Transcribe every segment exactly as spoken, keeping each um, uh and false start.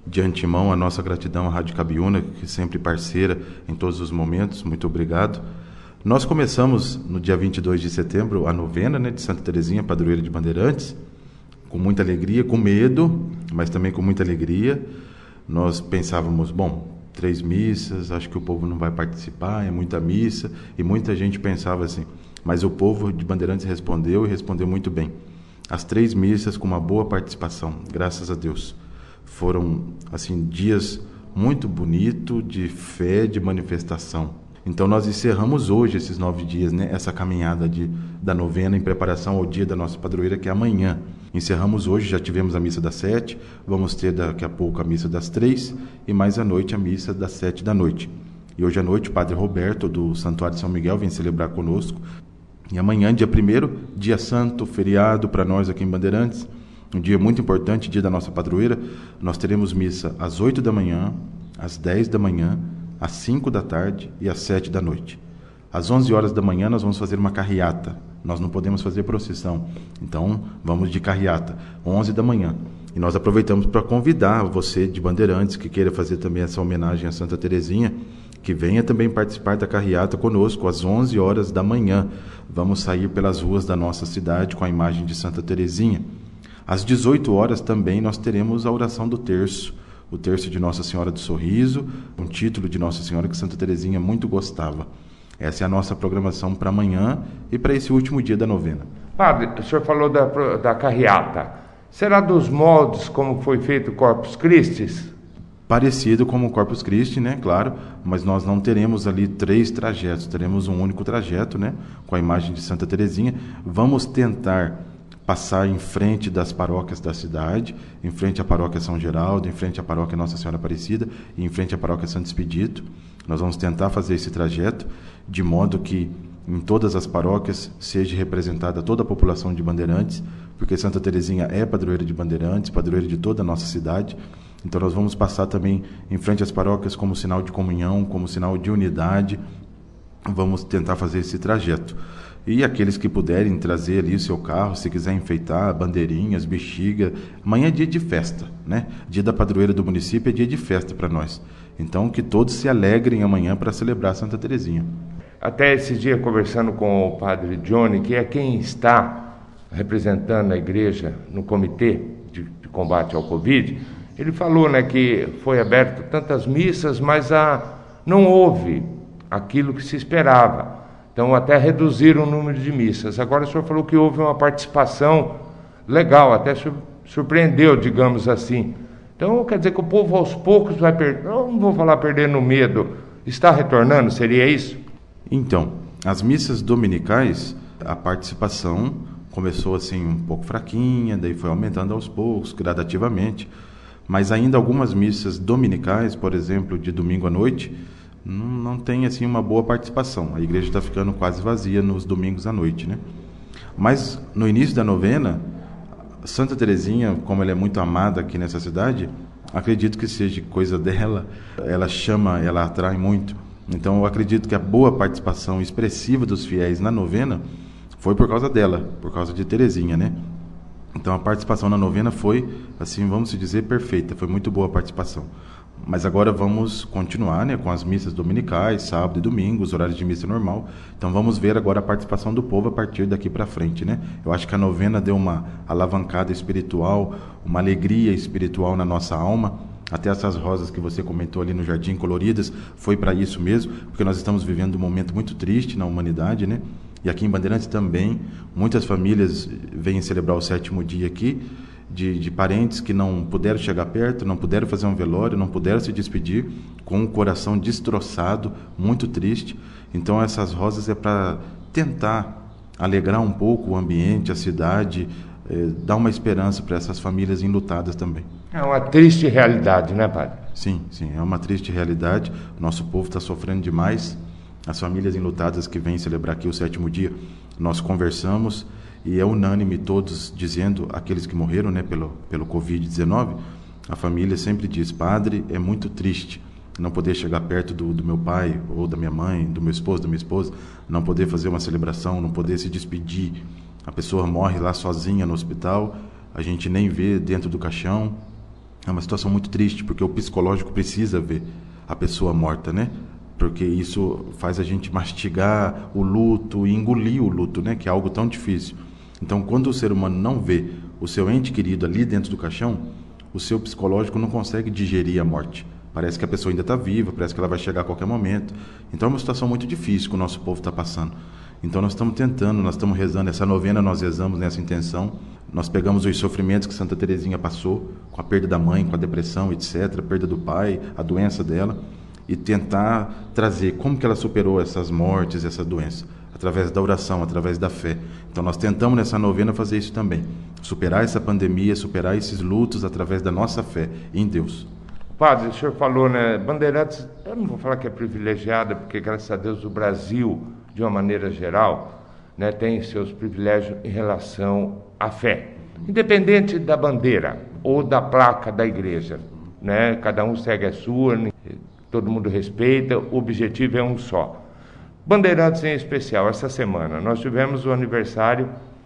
de antemão a nossa gratidão à Rádio Cabiúna, que é sempre parceira em todos os momentos. Muito obrigado. Nós começamos no dia vinte e dois de setembro a novena, né, de Santa Teresinha, padroeira de Bandeirantes, com muita alegria, com medo, mas também com muita alegria. Nós pensávamos, bom, três missas, acho que o povo não vai participar, é muita missa, e muita gente pensava assim, mas o povo de Bandeirantes respondeu e respondeu muito bem. As três missas com uma boa participação, graças a Deus. Foram, assim, dias muito bonitos de fé, de manifestação. Então nós encerramos hoje esses nove dias, né, essa caminhada de, da novena em preparação ao dia da nossa padroeira, que é amanhã. Encerramos hoje, já tivemos a missa das sete, vamos ter daqui a pouco a missa das três e mais à noite a missa das sete da noite. E hoje à noite o Padre Roberto, do Santuário de São Miguel, vem celebrar conosco. E amanhã, dia primeiro, dia santo, feriado para nós aqui em Bandeirantes, um dia muito importante, dia da nossa padroeira. Nós teremos missa às oito da manhã, às dez da manhã, às cinco da tarde e às sete da noite. Às onze horas da manhã nós vamos fazer uma carreata. Nós não podemos fazer procissão, então vamos de carreata, onze da manhã. E nós aproveitamos para convidar você de Bandeirantes, que queira fazer também essa homenagem a Santa Teresinha, que venha também participar da carreata conosco às onze horas da manhã. Vamos sair pelas ruas da nossa cidade com a imagem de Santa Teresinha. Às dezoito horas também nós teremos a oração do terço, o terço de Nossa Senhora do Sorriso, um título de Nossa Senhora que Santa Teresinha muito gostava. Essa é a nossa programação para amanhã e para esse último dia da novena. Padre, o senhor falou da, da carreata. Será dos moldes como foi feito o Corpus Christi? Parecido como o Corpus Christi, né? Claro, mas nós não teremos ali três trajetos, teremos um único trajeto, né? Com a imagem de Santa Teresinha. Vamos tentar passar em frente das paróquias da cidade, em frente à paróquia São Geraldo, em frente à paróquia Nossa Senhora Aparecida e em frente à paróquia Santo Expedito. Nós vamos tentar fazer esse trajeto de modo que em todas as paróquias seja representada toda a população de Bandeirantes, porque Santa Teresinha é padroeira de Bandeirantes, padroeira de toda a nossa cidade. Então nós vamos passar também em frente às paróquias como sinal de comunhão, como sinal de unidade. Vamos tentar fazer esse trajeto. E aqueles que puderem trazer ali o seu carro, se quiser enfeitar, bandeirinhas, bexiga. Amanhã é dia de festa, né? Dia da padroeira do município é dia de festa para nós. Então que todos se alegrem amanhã para celebrar Santa Teresinha. Até esse dia, conversando com o Padre Johnny, que é quem está representando a igreja no comitê de, de combate ao Covid, ele falou, né, que foi aberto tantas missas, mas a, não houve aquilo que se esperava. Então, até reduziram o número de missas. Agora, o senhor falou que houve uma participação legal, até surpreendeu, digamos assim. Então, quer dizer que o povo, aos poucos, vai perder... Não vou falar perdendo medo. Está retornando? Seria isso? Então, as missas dominicais, a participação começou assim um pouco fraquinha, daí foi aumentando aos poucos, gradativamente. Mas ainda algumas missas dominicais, por exemplo, de domingo à noite... Não, não tem assim uma boa participação. A igreja está ficando quase vazia nos domingos à noite, né? Mas no início da novena, Santa Teresinha, como ela é muito amada aqui nessa cidade, acredito que seja coisa dela. Ela chama, ela atrai muito. Então eu acredito que a boa participação expressiva dos fiéis na novena foi por causa dela, por causa de Teresinha, né? Então a participação na novena foi, assim, vamos dizer, perfeita. Foi muito boa a participação. Mas agora vamos continuar, né, com as missas dominicais, sábado e domingo, os horários de missa normal. Então vamos ver agora a participação do povo a partir daqui para frente, né? Eu acho que a novena deu uma alavancada espiritual, uma alegria espiritual na nossa alma. Até essas rosas que você comentou ali no jardim, coloridas, foi para isso mesmo, porque nós estamos vivendo um momento muito triste na humanidade, né? E aqui em Bandeirantes também, muitas famílias vêm celebrar o sétimo dia aqui, De, de parentes que não puderam chegar perto, não puderam fazer um velório, não puderam se despedir, com o coração destroçado, muito triste. Então essas rosas é para tentar alegrar um pouco o ambiente, a cidade, eh, dar uma esperança para essas famílias enlutadas também. É uma triste realidade, né, padre? Sim, sim, é uma triste realidade. Nosso povo está sofrendo demais. As famílias enlutadas que vêm celebrar aqui o sétimo dia, nós conversamos e é unânime todos dizendo, aqueles que morreram, né, pelo, pelo covid dezenove, a família sempre diz, padre, é muito triste não poder chegar perto do, do meu pai ou da minha mãe, do meu esposo, da minha esposa, não poder fazer uma celebração, não poder se despedir. A pessoa morre lá sozinha no hospital, a gente nem vê dentro do caixão. É uma situação muito triste, porque o psicológico precisa ver a pessoa morta, né? Porque isso faz a gente mastigar o luto e engolir o luto, né? Que é algo tão difícil. Então, quando o ser humano não vê o seu ente querido ali dentro do caixão, o seu psicológico não consegue digerir a morte. Parece que a pessoa ainda está viva, parece que ela vai chegar a qualquer momento. Então, é uma situação muito difícil que o nosso povo está passando. Então, nós estamos tentando, nós estamos rezando. Essa novena nós rezamos nessa intenção. Nós pegamos os sofrimentos que Santa Teresinha passou, com a perda da mãe, com a depressão, etcétera, a perda do pai, a doença dela, e tentar trazer como que ela superou essas mortes, essa doença, através da oração, através da fé. Então, nós tentamos nessa novena fazer isso também. Superar essa pandemia, superar esses lutos através da nossa fé em Deus. Padre, o senhor falou, né, Bandeirantes, eu não vou falar que é privilegiada, porque graças a Deus o Brasil, de uma maneira geral, né, tem seus privilégios em relação à fé. Independente da bandeira ou da placa da igreja, né, cada um segue a sua, todo mundo respeita, o objetivo é um só. Bandeirantes em especial, essa semana, nós tivemos o aniversário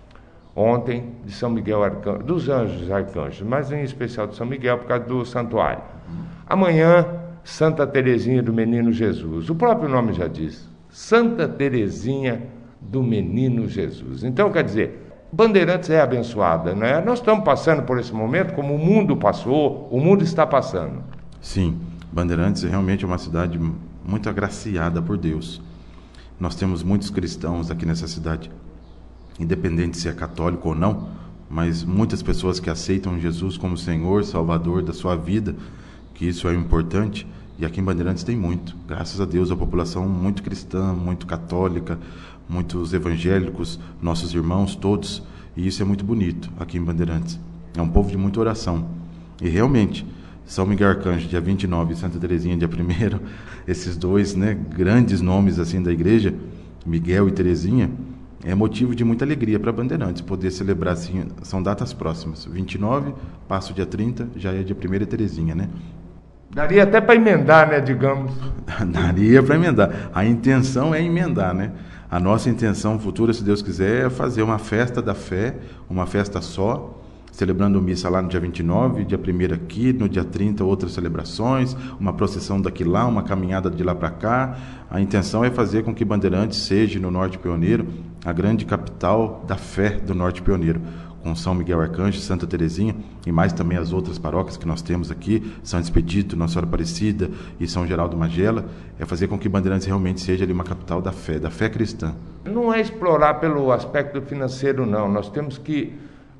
ontem de São Miguel Arcanjo, dos Anjos Arcanjos, mas em especial de São Miguel por causa do santuário. Amanhã, Santa Teresinha do Menino Jesus. O próprio nome já diz, Santa Teresinha do Menino Jesus. Então, quer dizer, Bandeirantes é abençoada, né? Nós estamos passando por esse momento como o mundo passou, o mundo está passando. Sim, Bandeirantes realmente é uma cidade muito agraciada por Deus. Nós temos muitos cristãos aqui nessa cidade, independente se é católico ou não, mas muitas pessoas que aceitam Jesus como Senhor, Salvador da sua vida, que isso é importante, e aqui em Bandeirantes tem muito. Graças a Deus, a população muito cristã, muito católica, muitos evangélicos, nossos irmãos todos, e isso é muito bonito aqui em Bandeirantes. É um povo de muita oração. E realmente, São Miguel Arcanjo, dia vinte e nove, e Santa Teresinha, dia primeiro, esses dois, né, grandes nomes assim da igreja, Miguel e Teresinha, é motivo de muita alegria para Bandeirantes poder celebrar, assim, são datas próximas. vinte e nove, passa o dia trinta, já é dia primeiro e Teresinha, né? Daria até para emendar, né, digamos. Daria para emendar. A intenção é emendar, né? A nossa intenção futura, se Deus quiser, é fazer uma festa da fé, uma festa só, celebrando missa lá no dia vinte e nove, dia primeiro aqui, no dia trinta outras celebrações, uma procissão daqui lá, uma caminhada de lá para cá. A intenção é fazer com que Bandeirantes seja, no Norte Pioneiro, a grande capital da fé do Norte Pioneiro, com São Miguel Arcanjo, Santa Teresinha e mais também as outras paróquias que nós temos aqui, São Expedito, Nossa Senhora Aparecida e São Geraldo Magela, é fazer com que Bandeirantes realmente seja ali uma capital da fé, da fé cristã. Não é explorar pelo aspecto financeiro, não. Nós temos que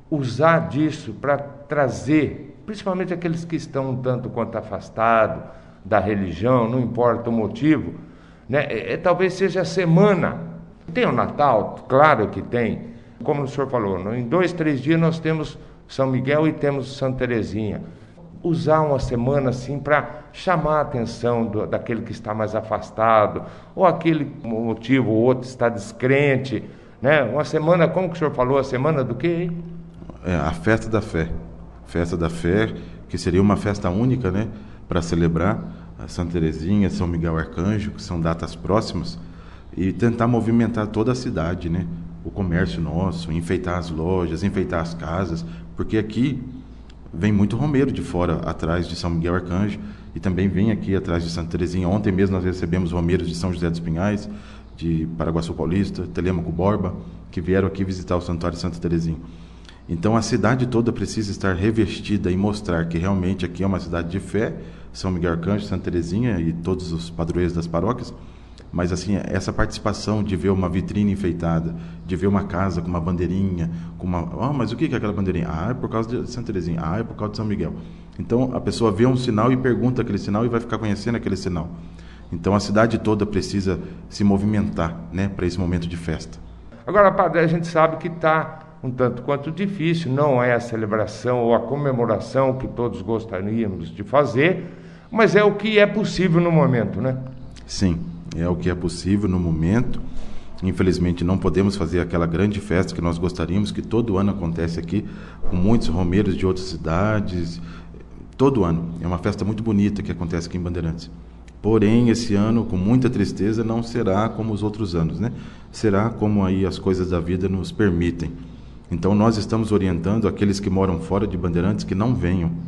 usar disso para trazer, principalmente aqueles que estão um tanto quanto afastados da religião, não importa o motivo, né? É, é, talvez seja a semana. Tem o Natal, claro que tem. Como o senhor falou, em dois, três dias nós temos São Miguel e temos Santa Teresinha. Usar uma semana assim para chamar a atenção do, daquele que está mais afastado, ou aquele motivo ou outro está descrente, né? Uma semana, como que o senhor falou, a semana do quê? É, a festa da fé. Festa da fé, que seria uma festa única, né? Para celebrar a Santa Teresinha, São Miguel Arcanjo, que são datas próximas, e tentar movimentar toda a cidade, né? O comércio nosso, enfeitar as lojas, enfeitar as casas, porque aqui vem muito romeiro de fora, atrás de São Miguel Arcanjo, e também vem aqui atrás de Santa Teresinha. Ontem mesmo nós recebemos romeiros de São José dos Pinhais, de Paraguaçu Paulista, Telêmaco Borba, que vieram aqui visitar o Santuário de Santa Teresinha. Então a cidade toda precisa estar revestida e mostrar que realmente aqui é uma cidade de fé, São Miguel Arcanjo, Santa Teresinha e todos os padroeiros das paróquias. Mas assim, essa participação de ver uma vitrine enfeitada, de ver uma casa com uma bandeirinha, com uma... Ah, mas o que é aquela bandeirinha? Ah, é por causa de Santa Teresinha. Ah, é por causa de São Miguel. Então, a pessoa vê um sinal e pergunta aquele sinal e vai ficar conhecendo aquele sinal. Então, a cidade toda precisa se movimentar, né, para esse momento de festa. Agora, padre, a gente sabe que está um tanto quanto difícil, não é a celebração ou a comemoração que todos gostaríamos de fazer, mas é o que é possível no momento, né? Sim. É o que é possível no momento. Infelizmente não podemos fazer aquela grande festa que nós gostaríamos, que todo ano acontece aqui, com muitos romeiros de outras cidades, todo ano. É uma festa muito bonita que acontece aqui em Bandeirantes. Porém, esse ano, com muita tristeza, não será como os outros anos, né? Será como aí as coisas da vida nos permitem. Então nós estamos orientando aqueles que moram fora de Bandeirantes que não venham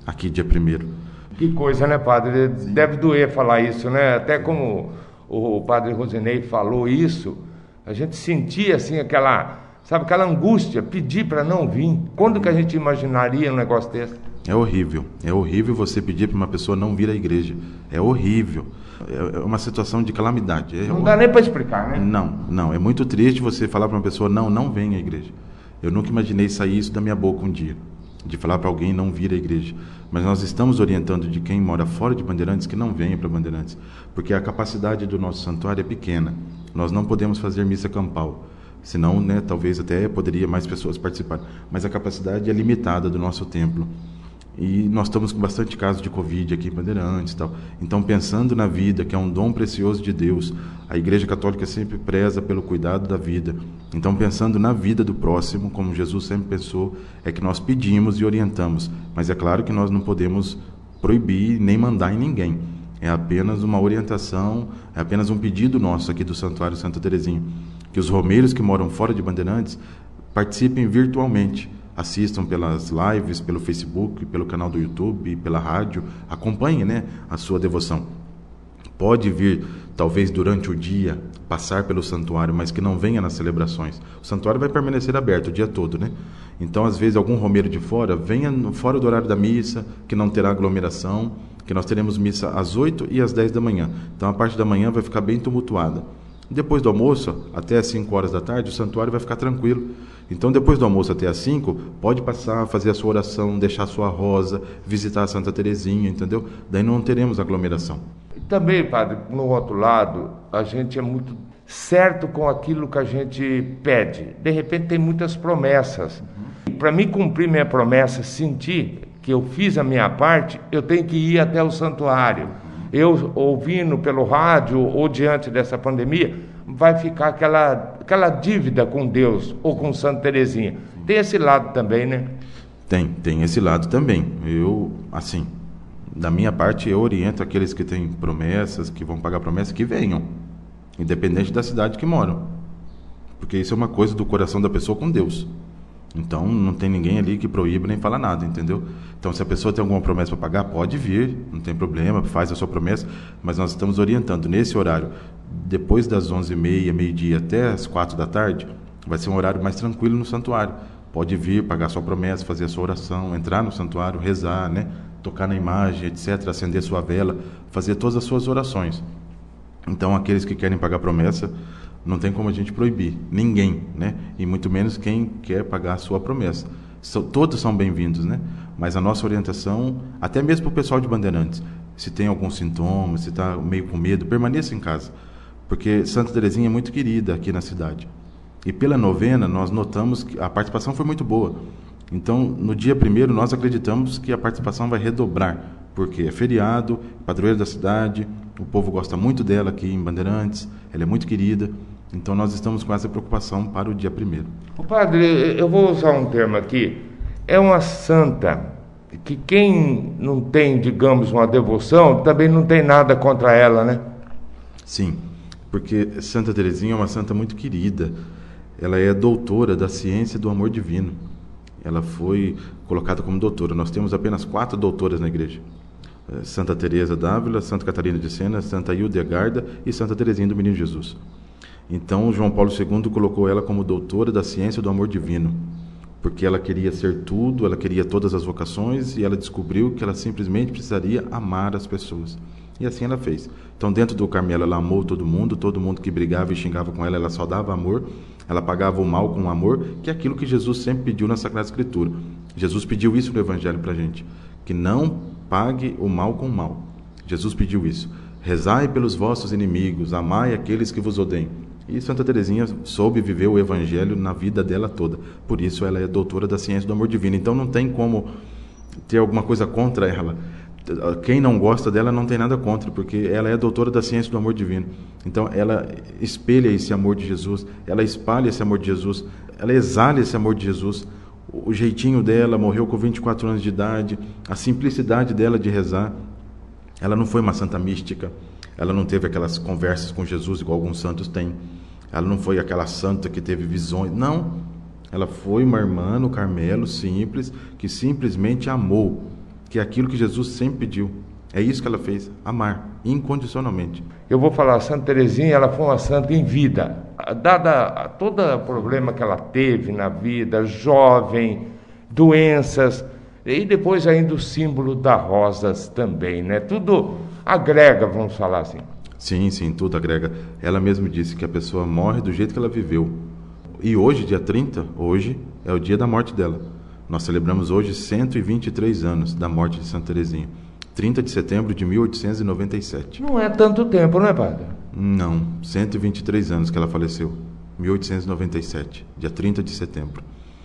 aqui dia primeiro. Que coisa, né, padre? Deve doer falar isso, né? Até como o padre Rosinei falou isso, a gente sentia assim aquela, sabe, aquela angústia, pedir para não vir. Quando que a gente imaginaria um negócio desse? É horrível, é horrível você pedir para uma pessoa não vir à igreja. É horrível, é uma situação de calamidade. É não dá nem para explicar, né? Não, não, é muito triste você falar para uma pessoa, não, não venha à igreja. Eu nunca imaginei sair isso da minha boca um dia, de falar para alguém não vir à igreja. Mas nós estamos orientando de quem mora fora de Bandeirantes que não venha para Bandeirantes, porque a capacidade do nosso santuário é pequena. Nós não podemos fazer missa campal, senão, né, talvez até poderia mais pessoas participar. Mas a capacidade é limitada do nosso templo. E nós estamos com bastante casos de Covid aqui em Bandeirantes e tal. Então, pensando na vida, que é um dom precioso de Deus, a Igreja Católica sempre preza pelo cuidado da vida. Então, pensando na vida do próximo, como Jesus sempre pensou, é que nós pedimos e orientamos. Mas é claro que nós não podemos proibir nem mandar em ninguém. É apenas uma orientação, é apenas um pedido nosso aqui do Santuário Santa Terezinha, que os romeiros que moram fora de Bandeirantes participem virtualmente. Assistam pelas lives, pelo Facebook, pelo canal do YouTube, pela rádio, acompanhem, né, a sua devoção. Pode vir, talvez durante o dia, passar pelo santuário, mas que não venha nas celebrações. O santuário vai permanecer aberto o dia todo, né? Então, às vezes, algum romeiro de fora, venha fora do horário da missa, que não terá aglomeração, que nós teremos missa às oito e às dez da manhã. Então, a parte da manhã vai ficar bem tumultuada. Depois do almoço, até às cinco horas da tarde, o santuário vai ficar tranquilo. Então, depois do almoço até às cinco, pode passar, fazer a sua oração, deixar a sua rosa, visitar a Santa Terezinha, entendeu? Daí não teremos aglomeração. Também, padre, no outro lado, a gente é muito certo com aquilo que a gente pede. De repente, tem muitas promessas. Uhum. Para mim cumprir minha promessa, sentir que eu fiz a minha parte, eu tenho que ir até o santuário. Eu, ouvindo pelo rádio ou diante dessa pandemia, vai ficar aquela, aquela dívida com Deus ou com Santa Terezinha. Tem esse lado também, né? Tem, tem esse lado também. Eu, assim, da minha parte, eu oriento aqueles que têm promessas, que vão pagar promessas, que venham, independente da cidade que moram. Porque isso é uma coisa do coração da pessoa com Deus. Então, não tem ninguém ali que proíba nem fala nada, entendeu? Então, se a pessoa tem alguma promessa para pagar, pode vir, não tem problema, faz a sua promessa, mas nós estamos orientando nesse horário, depois das onze e meia, meio-dia até as quatro da tarde, vai ser um horário mais tranquilo no santuário. Pode vir, pagar a sua promessa, fazer a sua oração, entrar no santuário, rezar, né? Tocar na imagem, etcétera, acender sua vela, fazer todas as suas orações. Então, aqueles que querem pagar promessa, não tem como a gente proibir ninguém, né? E muito menos quem quer pagar a sua promessa. So, todos são bem-vindos, né? Mas a nossa orientação, até mesmo para o pessoal de Bandeirantes, se tem algum sintoma, se está meio com medo, permaneça em casa, porque Santa Terezinha é muito querida aqui na cidade. E pela novena, nós notamos que a participação foi muito boa. Então, no dia primeiro, nós acreditamos que a participação vai redobrar, porque é feriado, padroeira da cidade, o povo gosta muito dela aqui em Bandeirantes, ela é muito querida. Então, nós estamos com essa preocupação para o dia primeiro. O padre, eu vou usar um termo aqui, é uma santa que quem não tem, digamos, uma devoção, também não tem nada contra ela, né? Sim, porque Santa Terezinha é uma santa muito querida. Ela é doutora da ciência do amor divino. Ela foi colocada como doutora. Nós temos apenas quatro doutoras na igreja. Santa Teresa d'Ávila, Santa Catarina de Sena, Santa Hildegarda e Santa Terezinha do Menino Jesus. Então, João Paulo segundo colocou ela como doutora da ciência do amor divino, porque ela queria ser tudo, ela queria todas as vocações e ela descobriu que ela simplesmente precisaria amar as pessoas. E assim ela fez. Então, dentro do Carmelo, ela amou todo mundo, todo mundo que brigava e xingava com ela, ela só dava amor, ela pagava o mal com amor, que é aquilo que Jesus sempre pediu na Sagrada Escritura. Jesus pediu isso no Evangelho para a gente, que não pague o mal com o mal. Jesus pediu isso. Rezai pelos vossos inimigos, amai aqueles que vos odeiam. E Santa Terezinha soube viver o Evangelho na vida dela toda. Por isso ela é doutora da ciência do amor divino. Então não tem como ter alguma coisa contra ela. Quem não gosta dela não tem nada contra, porque ela é doutora da ciência do amor divino. Então ela espelha esse amor de Jesus, ela espalha esse amor de Jesus, ela exala esse amor de Jesus. O jeitinho dela, morreu com vinte e quatro anos de idade, a simplicidade dela de rezar. Ela não foi uma santa mística, ela não teve aquelas conversas com Jesus igual alguns santos têm. Ela não foi aquela santa que teve visões, não. Ela foi uma irmã no Carmelo, simples, que simplesmente amou. que é aquilo que Jesus sempre pediu. É isso que ela fez, amar, incondicionalmente. Eu vou falar, a Santa Teresinha, ela foi uma santa em vida. Dada todo o problema que ela teve na vida, jovem, doenças, e depois ainda o símbolo das rosas também, né? Tudo agrega, vamos falar assim. Sim, sim, tudo agrega. Ela mesma disse que a pessoa morre do jeito que ela viveu. E hoje, dia trinta, hoje é o dia da morte dela. Nós celebramos hoje cento e vinte e três anos da morte de Santa Teresinha. trinta de setembro de mil oitocentos e noventa e sete. Não é tanto tempo, não é, padre? Não, cento e vinte e três anos que ela faleceu. mil oitocentos e noventa e sete, dia trinta de setembro.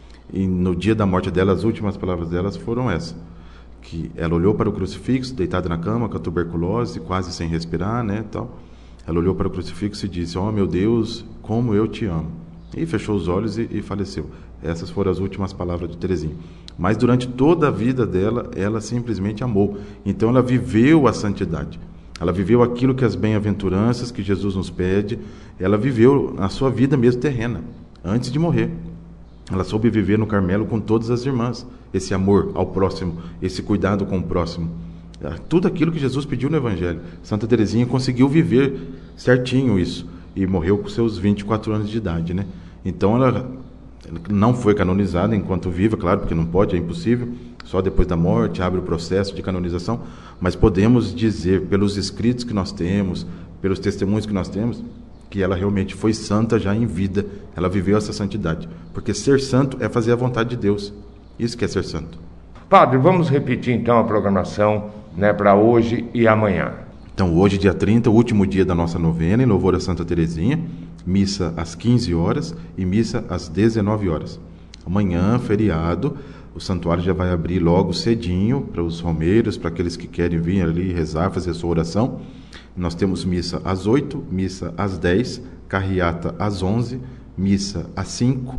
E no dia da morte dela, as últimas palavras delas foram essas. Que ela olhou para o crucifixo, deitada na cama, com a tuberculose, quase sem respirar, né, tal. Ela olhou para o crucifixo e disse, ó, oh, meu Deus, como eu te amo. E fechou os olhos e, e faleceu. Essas foram as últimas palavras de Teresinha. Mas durante toda a vida dela, ela simplesmente amou. Então ela viveu a santidade. Ela viveu aquilo que as bem-aventuranças que Jesus nos pede, ela viveu a sua vida mesmo terrena, antes de morrer. Ela soube viver no Carmelo com todas as irmãs, esse amor ao próximo, esse cuidado com o próximo. Tudo aquilo que Jesus pediu no Evangelho. Santa Teresinha conseguiu viver certinho isso, e morreu com seus vinte e quatro anos de idade, né? Então ela não foi canonizada enquanto viva, claro, porque não pode, é impossível, só depois da morte abre o processo de canonização, mas podemos dizer, pelos escritos que nós temos, pelos testemunhos que nós temos, que ela realmente foi santa já em vida, ela viveu essa santidade, porque ser santo é fazer a vontade de Deus, isso que é ser santo. Padre, vamos repetir então a programação, né, para hoje e amanhã. Então hoje, dia trinta, o último dia da nossa novena, em louvor a Santa Teresinha, missa às quinze horas e missa às dezenove horas. Amanhã, feriado, o santuário já vai abrir logo cedinho para os romeiros, para aqueles que querem vir ali rezar, fazer sua oração. Nós temos missa às oito, missa às dez, carreata às onze, missa às cinco,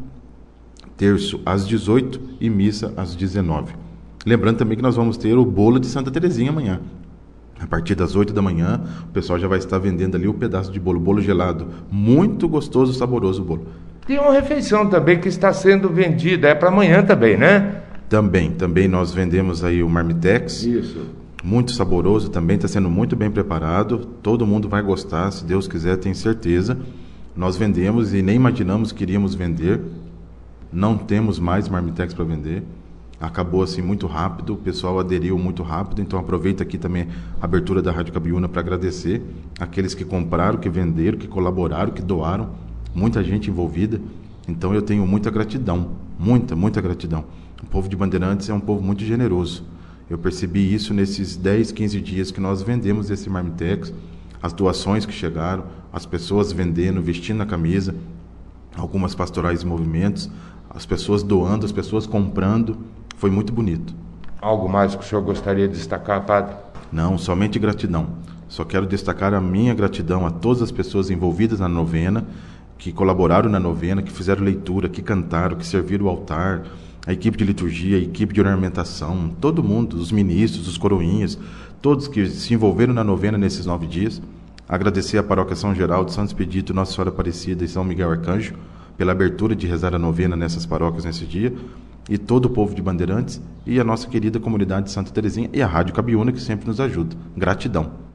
terço às dezoito e missa às dezenove. Lembrando também que nós vamos ter o bolo de Santa Teresinha amanhã. A partir das oito da manhã, o pessoal já vai estar vendendo ali o pedaço de bolo, bolo gelado. Muito gostoso, saboroso o bolo. Tem uma refeição também que está sendo vendida, é para amanhã também, né? Também, também nós vendemos aí o Marmitex. Isso. Muito saboroso, também está sendo muito bem preparado. Todo mundo vai gostar, se Deus quiser, tenho certeza. Nós vendemos e nem imaginamos que iríamos vender. Não temos mais Marmitex para vender. Acabou assim muito rápido, o pessoal aderiu muito rápido, então aproveito aqui também a abertura da Rádio Cabiúna para agradecer aqueles que compraram, que venderam, que colaboraram, que doaram, muita gente envolvida, então eu tenho muita gratidão, muita, muita gratidão. O povo de Bandeirantes é um povo muito generoso, eu percebi isso nesses dez, quinze dias que nós vendemos esse Marmitex, as doações que chegaram, as pessoas vendendo, vestindo a camisa, algumas pastorais em movimentos, as pessoas doando, as pessoas comprando. Foi muito bonito. Algo mais que o senhor gostaria de destacar, padre? Não, somente gratidão. Só quero destacar a minha gratidão a todas as pessoas envolvidas na novena, que colaboraram na novena, que fizeram leitura, que cantaram, que serviram o altar, a equipe de liturgia, a equipe de ornamentação, todo mundo, os ministros, os coroinhas, todos que se envolveram na novena nesses nove dias. Agradecer à Paróquia São Geraldo, Santo Expedito, Nossa Senhora Aparecida e São Miguel Arcanjo pela abertura de rezar a novena nessas paróquias nesse dia, e todo o povo de Bandeirantes e a nossa querida comunidade de Santa Teresinha e a Rádio Cabiúna, que sempre nos ajuda. Gratidão.